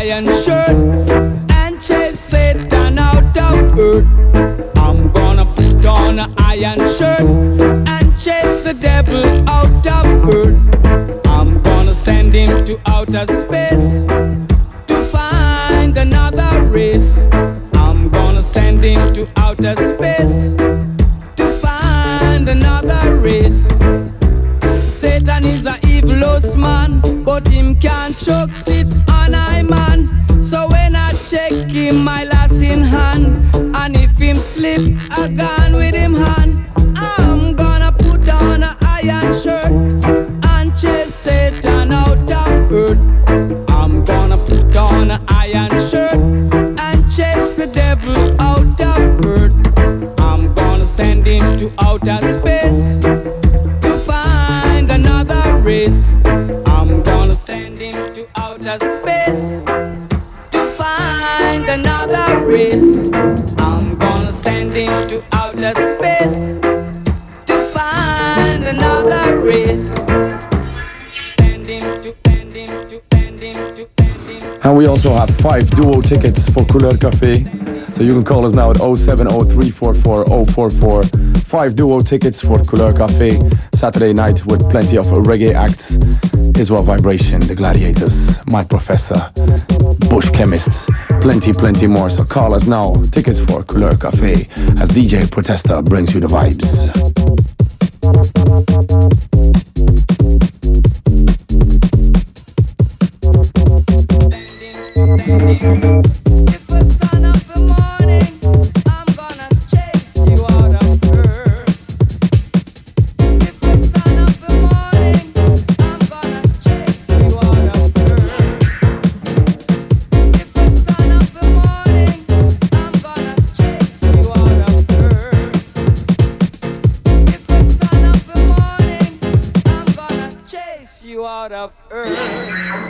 iron shirt and chase Satan out of earth. I'm gonna put on an iron shirt and chase the devil out of earth. I'm gonna send him to outer space to find another race. I'm gonna send him to outer space to find another race. Satan is a evilous man, but him can't choke sit on I man. So when I check him, my lass in hand, and if him slip, I gone with him hand. I'm gonna put on an iron shirt and chase Satan out of earth. I'm gonna put on an iron shirt and chase the devil out of earth. I'm gonna send him to outer space to find another race. I'm gonna send him to outer space to find another race. I'm gonna send him to outer space to find another race. And we also have 5 duo tickets for Couleur Café. So you can call us now at 070-344-044. 5 duo tickets for Couleur Café. Saturday night with plenty of reggae acts. Israel Vibration, The Gladiators, My Professor, Bush Chemists, plenty more. So call us now. Tickets for Couleur Café as DJ Protesta brings you the vibes. If the son of the morning, I'm gonna chase you out of earth. If the son of the morning, I'm gonna chase you out of earth. If the son of the morning, I'm gonna chase you out of earth. If the son of the morning, I'm gonna chase you out of earth.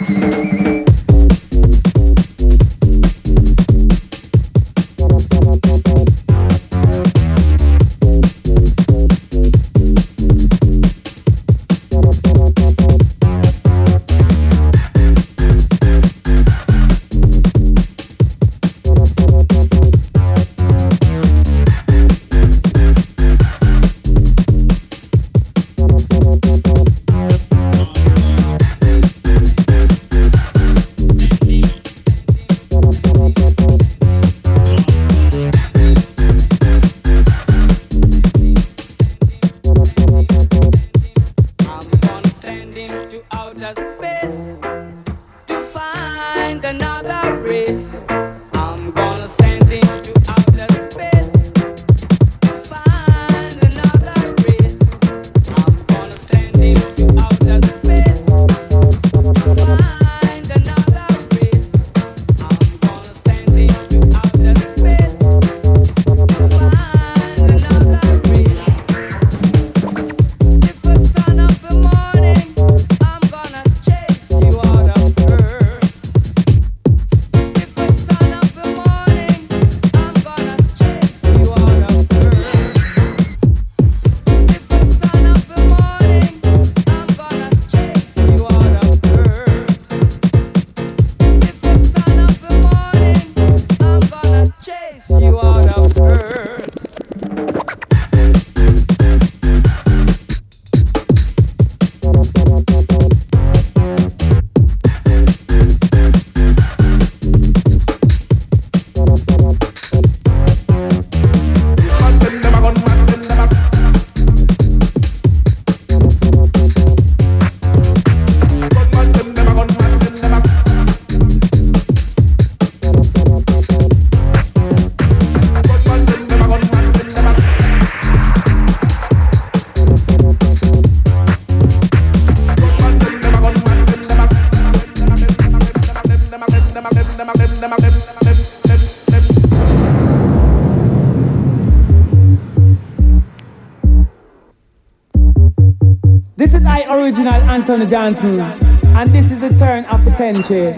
This is original Anthony Johnson, and this is the turn of the century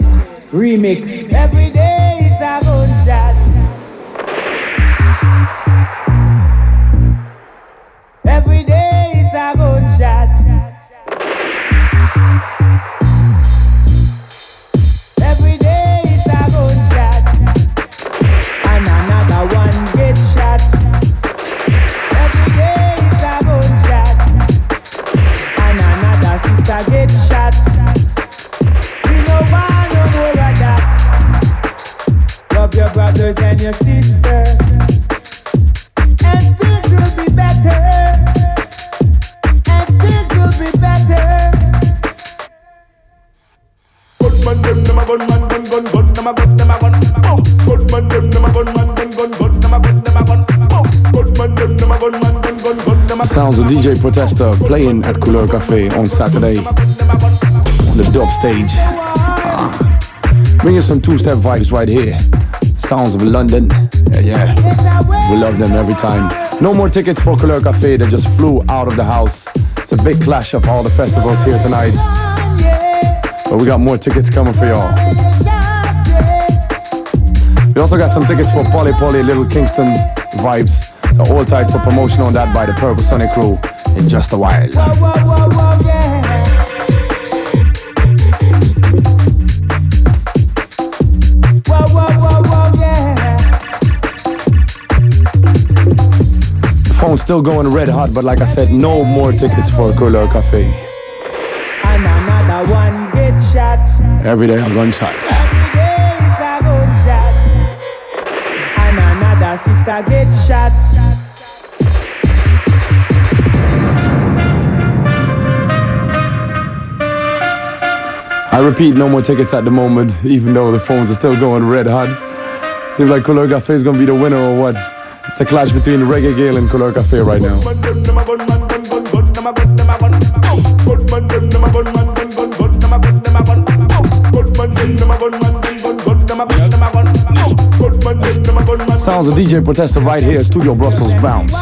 remix. Every day it's a good shot. Every day it's a good shot. Every day it's a brothers and your sisters, and things will be better, and things will be better. Good man, them a gun, man, gun, gun, gun, them a gun, them a gun. Good man, them a gun, man, gun, gun, gun, them a gun, them a gun. Good man, them a gun, man, gun, gun, gun, them a gun. Sounds of DJ Protester playing at Couleur Cafe on Saturday on the dub stage. Bringing some two-step vibes right here. Sounds of London. Yeah. We love them every time. No more tickets for Couleur Cafe. They just flew out of the house. It's a big clash of all the festivals here tonight. But we got more tickets coming for y'all. We also got some tickets for Polly Polly Little Kingston vibes. So hold tight for promotion on that by the Purple Sonic crew in just a while. The phone's still going red hot, but like I said, no more tickets for Couleur Cafe. And another one get shot. Every day a gunshot. Every day it's a gunshot. And another sister get shot. I repeat, no more tickets at the moment, even though the phones are still going red hot. Seems like Couleur Cafe is gonna be the winner or what? It's a clash between Reggae Gale and Couleur Cafe right now. Sounds of DJ Protester right here, Studio Brussels Bounce.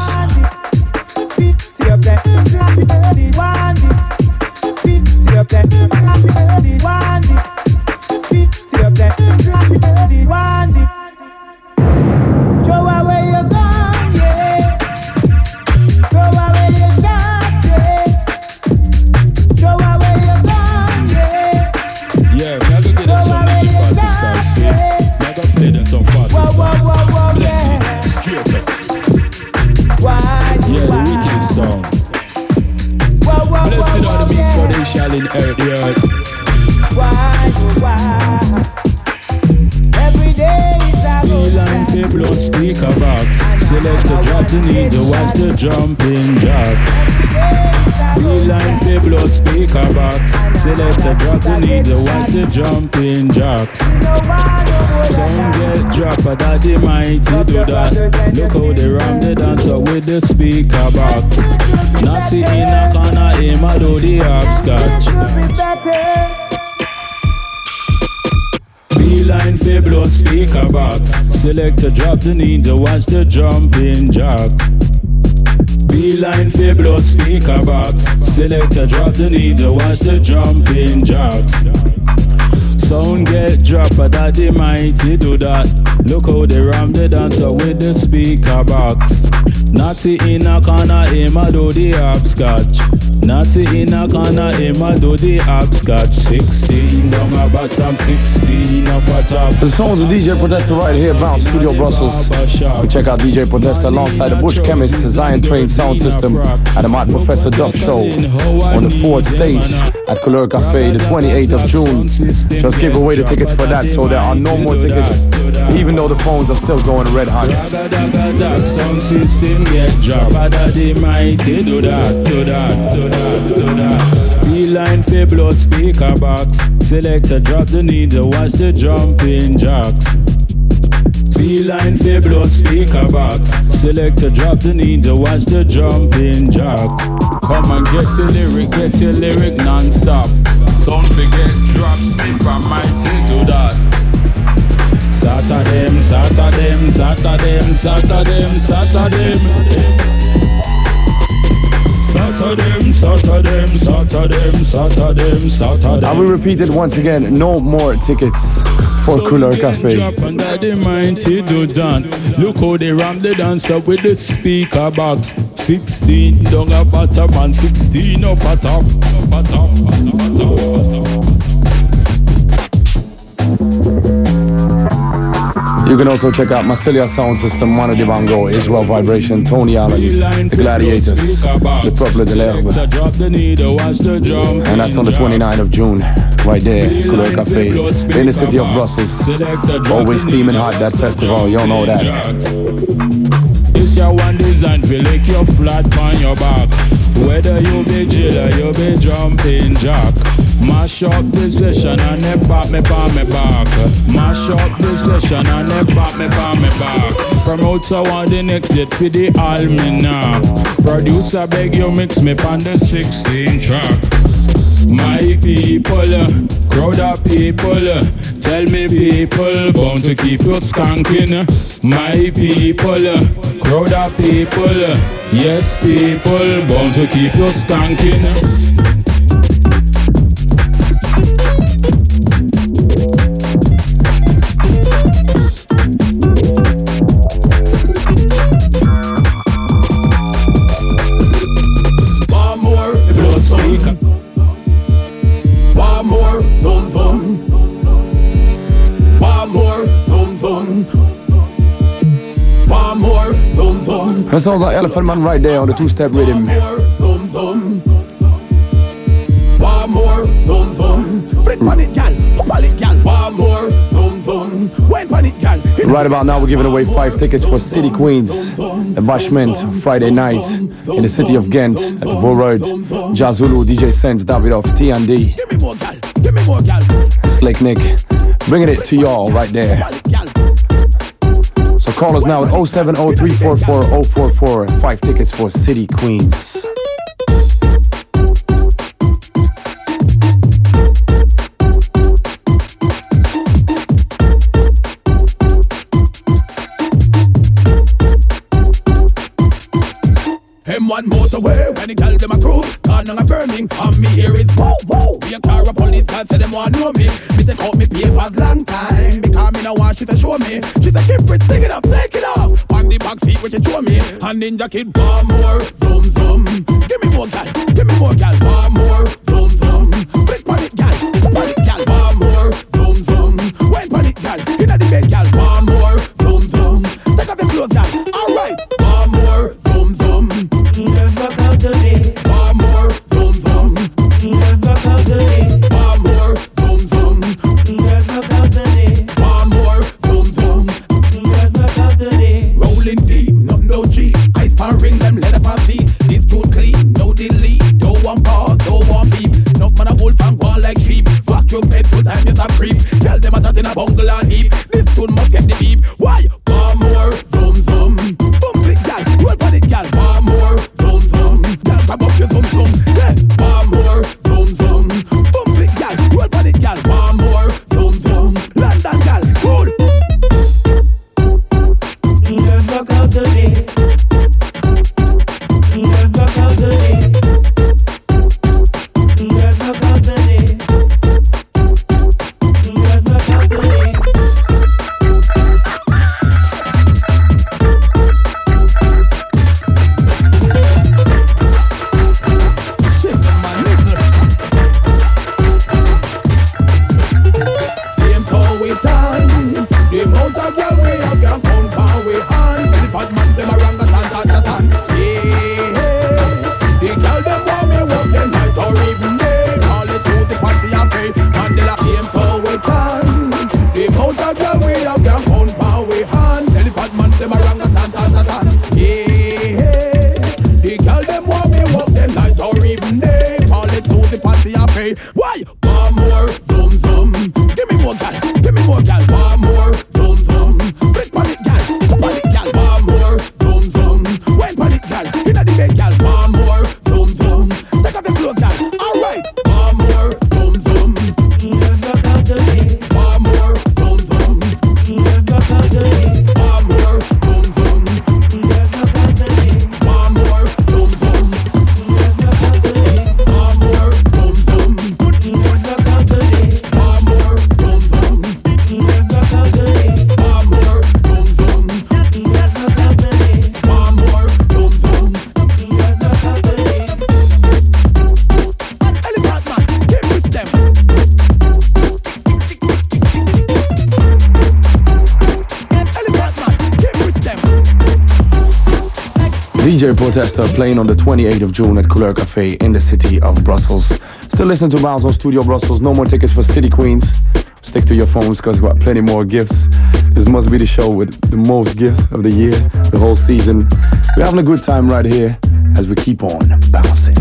Jumping jack. Beeline for blood speaker box. Select a drop the needle, watch the jumping jacks. Sound get drop, but daddy mighty do that. Look how they ram the dancer with the speaker box. Natty in a corner, aim a do the hopscotch. Beeline for blood speaker box. Select a drop the needle, watch the jumping jacks. Beeline for blood speaker box. Select a drop the needle, watch the jumping jacks. Sound get drop, but daddy mighty do that. Look how they ram the dancer with the speaker box. Natty in a corner, aim a do the hopscotch. Natty in a corner, aim a do the hopscotch. 16 down a bottom, 16 up a top. The sounds of DJ Protester right here, Bounce Studio Brussels. We check out DJ Protester alongside the Bush Chemist Zion Train Sound System at the Mad Professor Dub Show on the 4th stage at Couleur Cafe, the 28th of June. Just give away the tickets for that, so there are no more tickets, even though the phones are still going red hot. Sound system get dropped, but daddy mighty do that, do that, do that, do that. Beeline for blood speaker box. Select a drop the needle, watch the jumping jacks. Beeline for blood speaker box. Select a drop the needle, watch the jumping jacks. Come and get your lyric non-stop. Sound forget drops, if I mighty do that. Saturday, Saturday, Saturday, Saturday, Saturday. Saturday, Saturday, Saturday, Saturday, Saturday. And we repeat it once again, no more tickets for Couleur Cafe. Look how they ram the dancer with the speaker box. 16 down a bottom and 16 up a top. You can also check out Massilia Sound System, Manu Dibango, Israel Vibration, Tony Allen, The Gladiators, The Peuple de l'Herbe. And that's on the 29th of June. right there, Couleur Cafe, in the city of Brussels. Always steaming hot, that festival, y'all know that. It's your one design, feel like you're flat on your back. Whether you be jailer, you be jumping jack. Mash up the session and then pop me on me back. Mash up the session and then pop me on me back. Promote on the next date for the Almina. Producer beg you mix me on the 16 track. My people, crowd of people, tell me people, bound to keep you skanking. My people, crowd of people, yes people, bound to keep you skanking. That sounds like Elephant Man right there on the two-step rhythm. Right about now we're giving away 5 tickets for City Queens, the Bashment Friday night in the city of Ghent at the Vaux Road. Jazulu, DJ Sense, Davidoff, T&D, Slick Nick, bringing it to y'all right there. So call us now at 070-344-044, 5 tickets for City Queens. M1 motorway, when the girl them a crew, gone on a burning, and me here is woo woo. We a car a police car, say them want know me. Me take out me papers long time, because me no want you to show me. She say keep it, take it up, take it off. On the back seat what you show me, and Ninja Kid one more, zoom zoom. Give me more gal, one more, zoom zoom. Flick on it gal, one more, zoom zoom. Went on it gal, inna the bed gal, one more, zoom zoom. Take off your clothes gal, alright, one more, zoom zoom. Let's rock out the day. One more, zoom zoom. Let's rock out the day. One more, zoom zoom. Let's rock out the day. One more, zoom zoom. Let's rock out the day. Rolling deep, not no G. Ice pan ring them, let up and see. This too clean, no delete. No one pause, no one beep. No man a wolf and go on like sheep. Vacuum bed, full time is a creep. Tell them a tat in a bungle and heap. This tune must get the beep. Why? One more, zoom zoom. Boom flick gal, roll on it gal. One more, zoom zoom. Gal grab up your zoom zoom. Yeah. One more, zoom zoom. Boom flick gal, roll on it gal. One more, zoom zoom. London gal, cool. Let's rock out the day. Let's rock out the day. Let's rock out the day. Let's rock out the day. Same how we done. The amount of girl we have can count how we on. Elephant man them a rang a tan. Yeah. The girl them want me work them night or even day. Call it to the party and pay. Mandela same how we done. The amount of girl we have can count how we on. Elephant man them a rang a tan. Yeah. The girl them want me work them night or even day. Call it to the party and pay. Why? One more, zoom zoom. Give me more gal, one more, zoom zoom. Flick on it gal, one more, zoom zoom. Went on it gal, inna the bed gal, one more, zoom zoom. Take off your clothes gal, alright. One more, zoom zoom. Let's rock out the day. One more, zoom zoom. Let's rock out the day. One more, zoom zoom. Let's rock out the day. One more, zoom zoom. Let's rock out the day. One more, zoom zoom. Let's rock out the day. One more, zoom zoom. Let's rock out the day. One more, zoom zoom. Let's rock out the day. One more, zoom zoom. Let's rock out the day. Elephant man, get with them. Elephant man, get with them. DJ Protester playing on the 28th of June at Couleur Cafe in the city of Brussels. Still listen to Bounce on Studio Brussels. No more tickets for City Queens. Stick to your phones because we got plenty more gifts. This must be the show with the most gifts of the year, the whole season. We're having a good time right here as we keep on bouncing.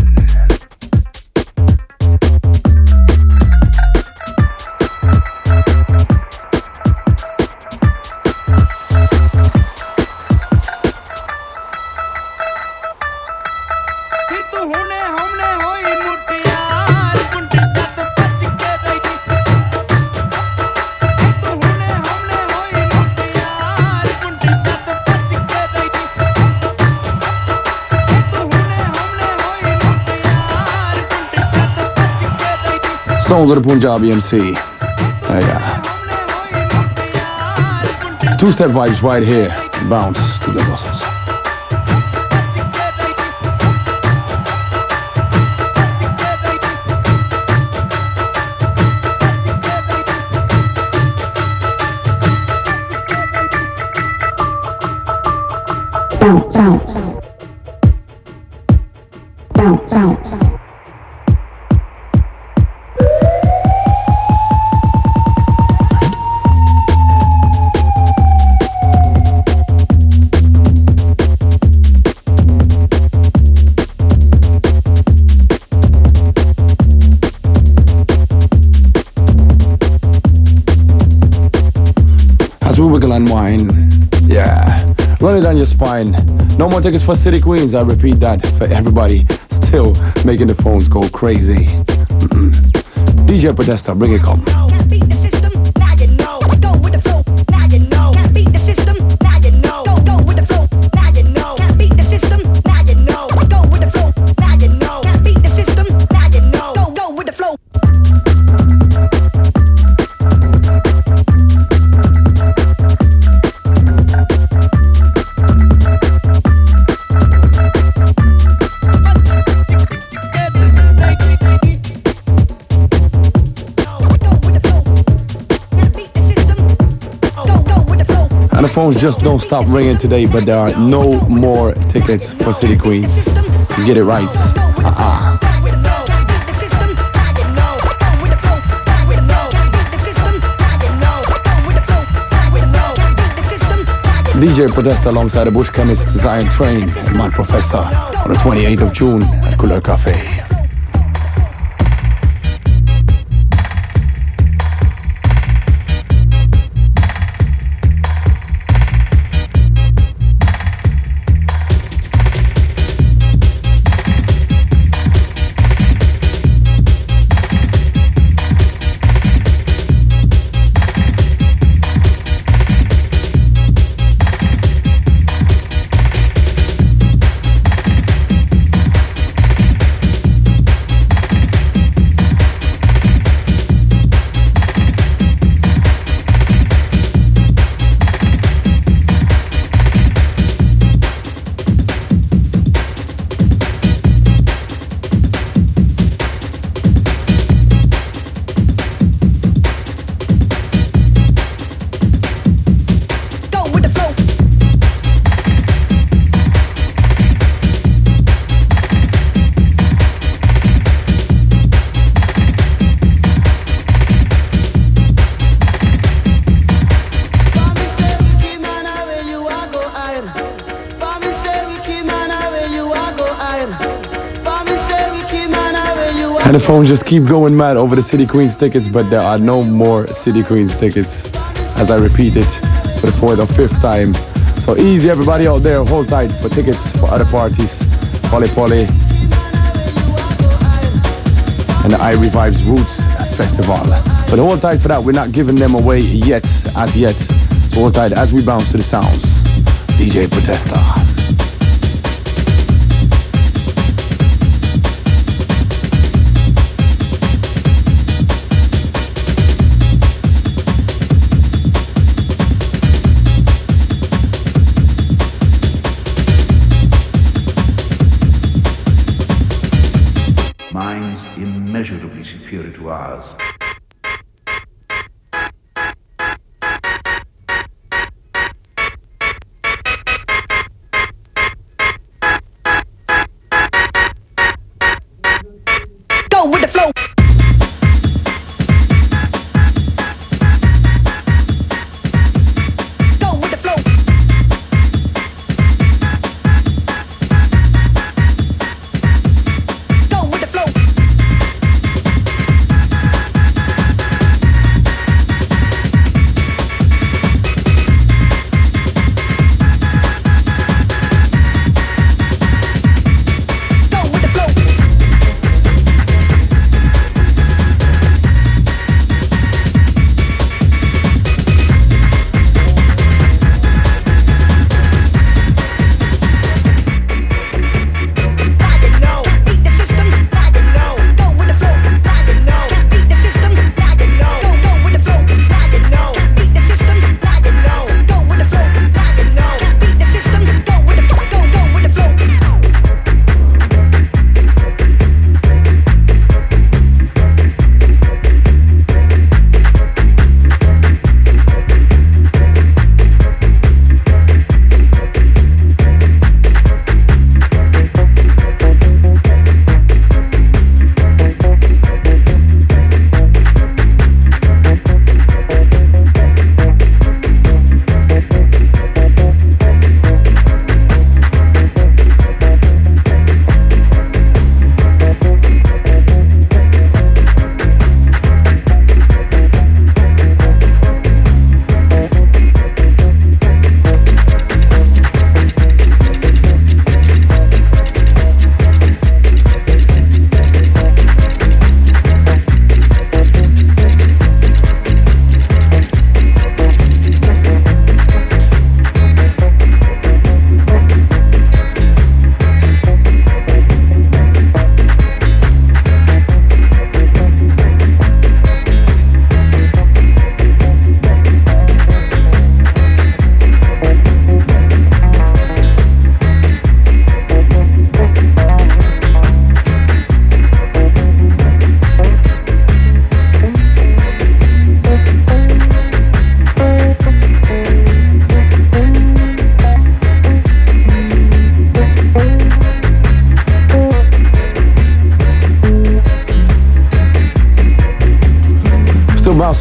Songs of the Punjabi MC. Yeah. Two-step vibes right here. Bounce to the Brussels. Bounce, bounce, bounce, bounce. Wiggle and wine, yeah. Run it down your spine. No more tickets for City Queens. I repeat that for everybody still making the phones go crazy. DJ Podesta, bring it come. And the phones just don't stop ringing today, but there are no more tickets for City Queens. Get it right. DJ Podesta alongside the Bush Chemists Zion Train and Mad Professor on the 28th of June at Couleur Cafe. And the phones just keep going mad over the City Queens tickets, but there are no more City Queens tickets, as I repeat it for the fourth or fifth time. So easy, everybody out there, hold tight for tickets for other parties, Polly Polly, and the Irie Vibes Roots Festival. But hold tight for that, we're not giving them away yet, as yet. So hold tight as we bounce to the sounds. DJ Protesta. Minds immeasurably superior to ours.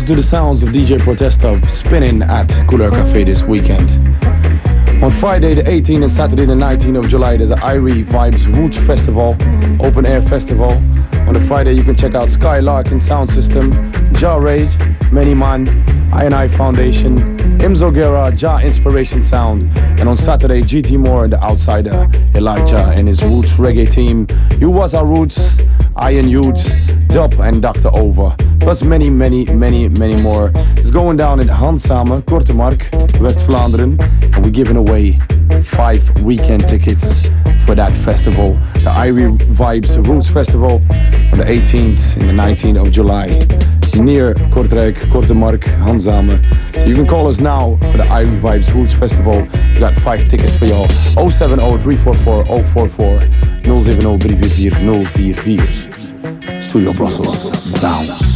to the sounds of DJ Protesta spinning at Couleur Café this weekend. On Friday the 18th and Saturday the 19th of July, there's an Irie Vibes Roots Festival, open air festival. On the Friday you can check out Skylark and Sound System, Ja Rage, Many Man, I&I Foundation, Imzo Guerra, Ja Inspiration Sound. And on Saturday, GT Moore and the Outsider, Elijah and his Roots Reggae team. You Was Our Roots, Iron Youth, Dub and Dr. Over. Plus many more. It's going down in Handsame, Korte Mark, West Vlaanderen. And we're giving away 5 weekend tickets for that festival. The Irie Vibes Roots Festival on the 18th and the 19th of July. Near Kortrijk, Korte Mark, Handsame. So you can call us now for the Irie Vibes Roots Festival. We got 5 tickets for y'all. 070-344-044 070-344-044. Studio Brussels, Bounce.